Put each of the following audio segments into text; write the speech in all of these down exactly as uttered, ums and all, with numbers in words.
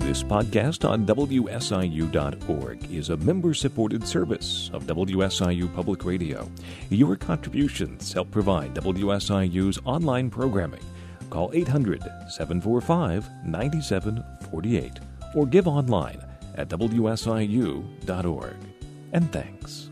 This podcast on W S I U dot org is a member-supported service of W S I U Public Radio. Your contributions help provide W S I U's online programming. Call eight hundred, seven four five, nine seven four eight or give online at W S I U dot org. And thanks.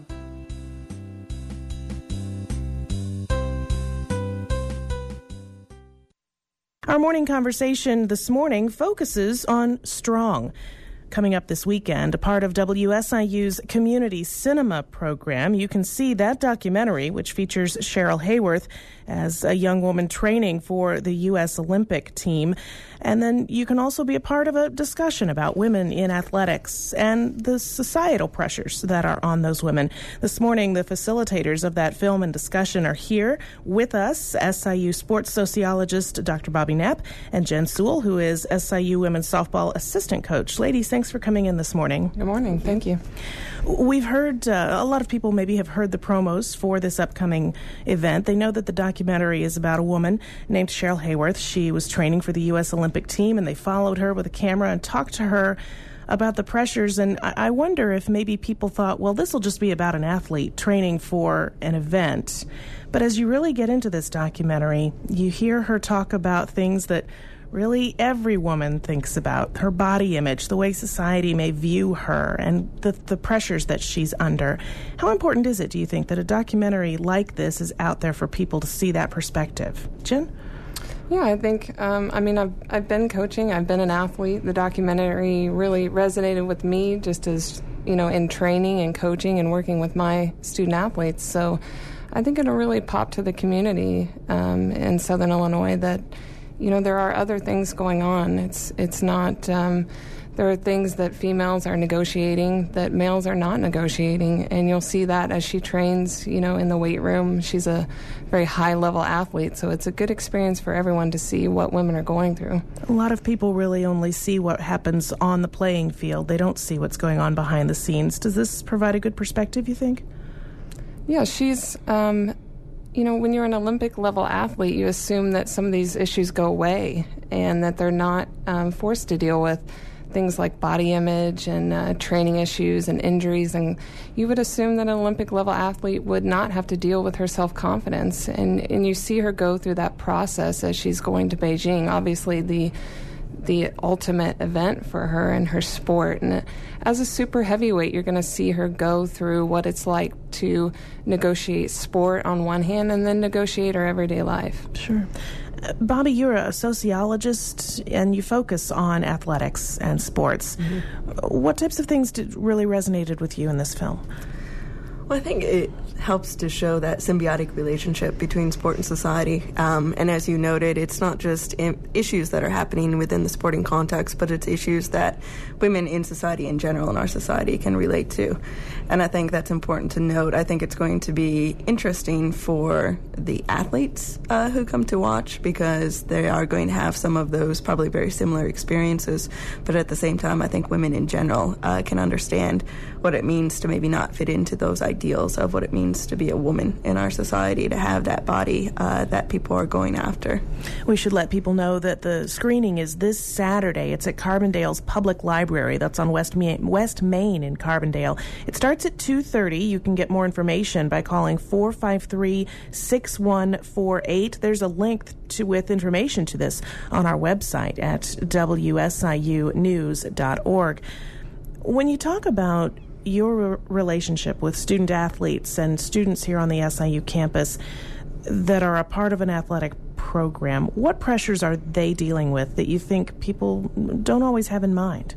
Our morning conversation this morning focuses on Strong. Coming up this weekend, a part of W S I U's Community Cinema program, you can see that documentary, which features Cheryl Hayworth as a young woman training for the U S Olympic team. And then you can also be a part of a discussion about women in athletics and the societal pressures that are on those women. This morning, the facilitators of that film and discussion are here with us, S I U sports sociologist Doctor Bobby Knapp and Jen Sewell, who is S I U women's softball assistant coach. Ladies, thanks for coming in this morning. Good morning. Thank you. We've heard, uh, a lot of people maybe have heard the promos for this upcoming event. They know that the documentary is about a woman named Cheryl Hayworth. She was training for the U S Olympic team, and they followed her with a camera and talked to her about the pressures. And I, I wonder if maybe people thought, well, this will just be about an athlete training for an event. But as you really get into this documentary, you hear her talk about things that really every woman thinks about: her body image, the way society may view her, and the, the pressures that she's under. How important is it, do you think, that a documentary like this is out there for people to see that perspective? Jen? Yeah, I think, um, I mean, I've, I've been coaching, I've been an athlete. The documentary really resonated with me just as, you know, in training and coaching and working with my student athletes. So I think it'll really pop to the community um, in Southern Illinois that, you know, there are other things going on. It's it's not, um, there are things that females are negotiating that males are not negotiating, and you'll see that as she trains, you know, in the weight room. She's a very high-level athlete, so it's a good experience for everyone to see what women are going through. A lot of people really only see what happens on the playing field. They don't see what's going on behind the scenes. Does this provide a good perspective, you think? Yeah, she's... Um, You know, when you're an Olympic-level athlete, you assume that some of these issues go away and that they're not um, forced to deal with things like body image and uh, training issues and injuries. And you would assume that an Olympic-level athlete would not have to deal with her self-confidence. And, and you see her go through that process as she's going to Beijing. Obviously, the the ultimate event for her and her sport. And as a super heavyweight, you're going to see her go through what it's like to negotiate sport on one hand and then negotiate her everyday life. Sure. Uh, Bobby, you're a sociologist and you focus on athletics and sports. Mm-hmm. What types of things did really resonated with you in this film? Well, I think it helps to show that symbiotic relationship between sport and society. Um, and as you noted, it's not just in issues that are happening within the sporting context, but it's issues that women in society in general, in our society, can relate to. And I think that's important to note. I think it's going to be interesting for the athletes uh, who come to watch, because they are going to have some of those probably very similar experiences. But at the same time, I think women in general uh, can understand what it means to maybe not fit into those ideals of what it means to be a woman in our society, to have that body uh, that people are going after. We should let people know that the screening is this Saturday. It's at Carbondale's Public Library. That's on West, Ma- West Main in Carbondale. It starts at two thirty. You can get more information by calling four five three, six one four eight. There's a link to with information to this on our website at W S I U news dot org. When you talk about your relationship with student athletes and students here on the S I U campus that are a part of an athletic program, what pressures are they dealing with that you think people don't always have in mind?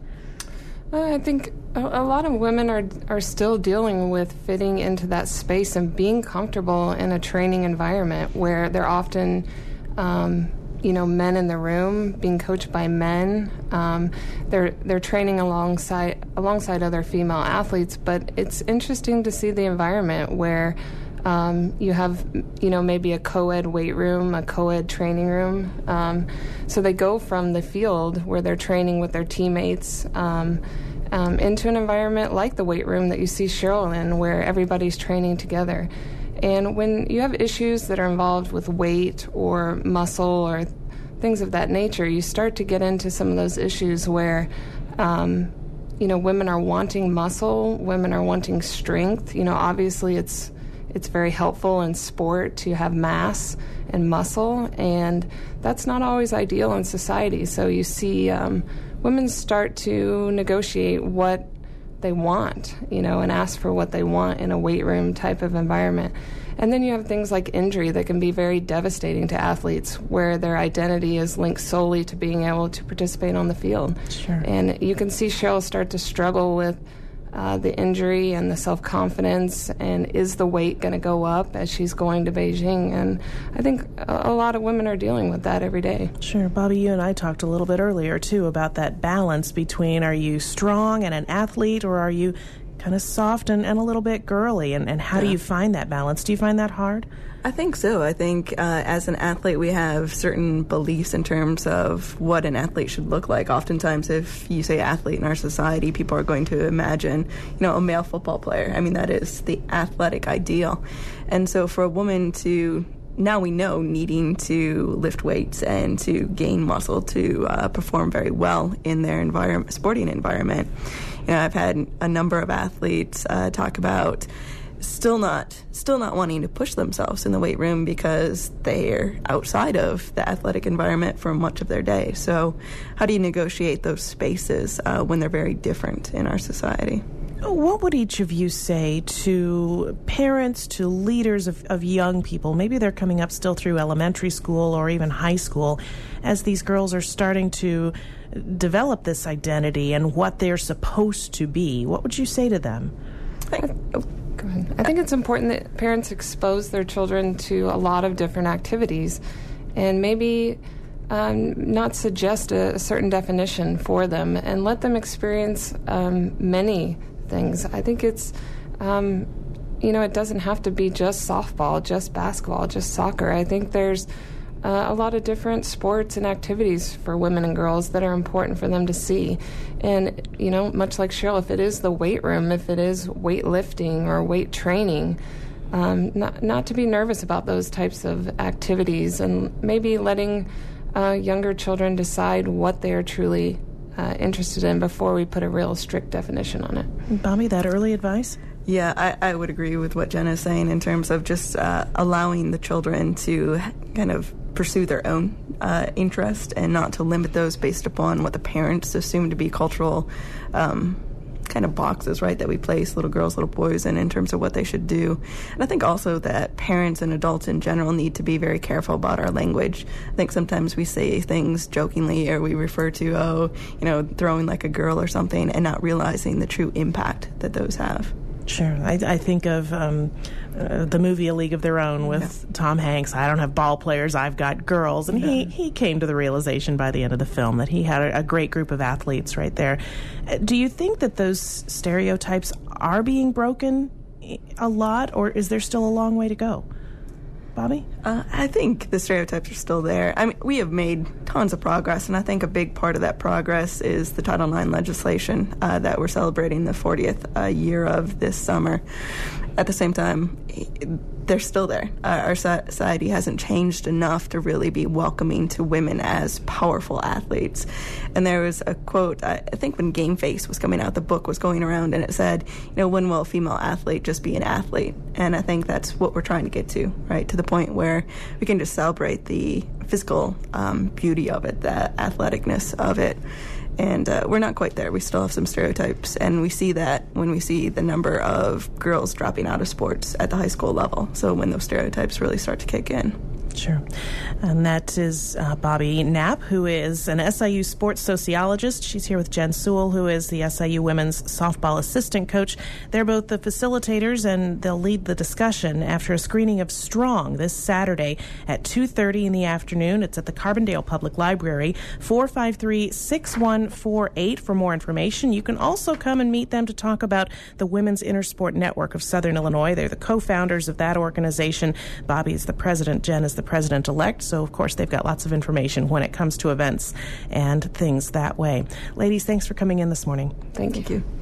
I think a, a lot of women are are still dealing with fitting into that space and being comfortable in a training environment where they're often um, you know, men in the room, being coached by men. Um, they're they're training alongside alongside other female athletes, but it's interesting to see the environment where um, you have, you know, maybe a co-ed weight room, a co-ed training room. Um, so they go from the field where they're training with their teammates um, um, into an environment like the weight room that you see Cheryl in, where everybody's training together. And when you have issues that are involved with weight or muscle or things of that nature, you start to get into some of those issues where um, you know, women are wanting muscle, women are wanting strength. You know, obviously it's it's very helpful in sport to have mass and muscle, and that's not always ideal in society. So you see um, women start to negotiate what they want, you know, and ask for what they want in a weight room type of environment. And then you have things like injury that can be very devastating to athletes, where their identity is linked solely to being able to participate on the field. Sure. And you can see Cheryl start to struggle with uh, the injury and the self-confidence, and is the weight going to go up as she's going to Beijing? And I think a, a lot of women are dealing with that every day. Sure. Bobby, you and I talked a little bit earlier, too, about that balance between, are you strong and an athlete, or are you kind of soft and, and a little bit girly, and, and how yeah. do you find that balance? Do you find that hard? I think so. I think uh, as an athlete, we have certain beliefs in terms of what an athlete should look like. Oftentimes, if you say athlete in our society, people are going to imagine, you know, a male football player. I mean, that is the athletic ideal. And so for a woman to, now we know, needing to lift weights and to gain muscle to uh, perform very well in their environment, sporting environment. You know, I've had a number of athletes uh, talk about still not still not wanting to push themselves in the weight room because they're outside of the athletic environment for much of their day. So how do you negotiate those spaces uh, when they're very different in our society? What would each of you say to parents, to leaders of, of young people? Maybe they're coming up still through elementary school or even high school, as these girls are starting to develop this identity and what they're supposed to be. What would you say to them? I, oh, go ahead. I think it's important that parents expose their children to a lot of different activities, and maybe um, not suggest a, a certain definition for them, and let them experience um, many things. I think it's, um, you know, it doesn't have to be just softball, just basketball, just soccer. I think there's Uh, a lot of different sports and activities for women and girls that are important for them to see. And, you know, much like Cheryl, if it is the weight room, if it is weightlifting or weight training, um, not, not to be nervous about those types of activities, and maybe letting uh, younger children decide what they are truly uh, interested in before we put a real strict definition on it. Bobby, that early advice? Yeah, I, I would agree with what Jenna is saying in terms of just uh, allowing the children to kind of pursue their own uh, interest and not to limit those based upon what the parents assume to be cultural um, kind of boxes, right, that we place little girls, little boys in in terms of what they should do. And I think also that parents and adults in general need to be very careful about our language. I think sometimes we say things jokingly, or we refer to, oh, you know, throwing like a girl or something, and not realizing the true impact that those have. Sure. I, I think of um, uh, the movie A League of Their Own with yeah. Tom Hanks. I don't have ball players, I've got girls. And he, he came to the realization by the end of the film that he had a, a great group of athletes right there. Uh, do you think that those stereotypes are being broken a lot, or is there still a long way to go? Bobby? Uh, I think the stereotypes are still there. I mean, we have made tons of progress, and I think a big part of that progress is the Title nine legislation uh, that we're celebrating the fortieth uh, year of this summer. At the same time, they're still there. Uh, our society hasn't changed enough to really be welcoming to women as powerful athletes. And there was a quote, I think when Game Face was coming out, the book was going around, and it said, you know, when will a female athlete just be an athlete? And I think that's what we're trying to get to, right, to the point where we can just celebrate the physical um, beauty of it, the athleticness of it. And uh, we're not quite there. We still have some stereotypes, and we see that when we see the number of girls dropping out of sports at the high school level. So when those stereotypes really start to kick in. Sure. And that is uh, Bobby Knapp, who is an S I U sports sociologist. She's here with Jen Sewell, who is the S I U women's softball assistant coach. They're both the facilitators, and they'll lead the discussion after a screening of Strong this Saturday at two thirty in the afternoon. It's at the Carbondale Public Library, four five three, six one four eight for more information. You can also come and meet them to talk about the Women's Intersport Network of Southern Illinois. They're the co-founders of that organization. Bobby is the president. Jen is the president-elect, so of course they've got lots of information when it comes to events and things that way. Ladies, thanks for coming in this morning. Thank you. Thank you.